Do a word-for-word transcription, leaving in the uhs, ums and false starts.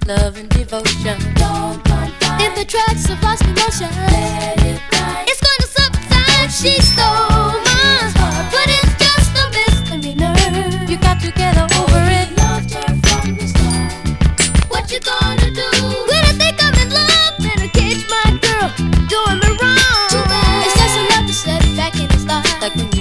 love and devotion. Don't confide. In the tracks of lost emotion, Let it die. it's going to subside. She stole my heart, but it's just a misdemeanor. You got to get over it. He loved her from the start. What you gonna do when I think I'm in love? Better catch my girl doing me wrong. Too bad. It's just enough to set it back in the start. Like when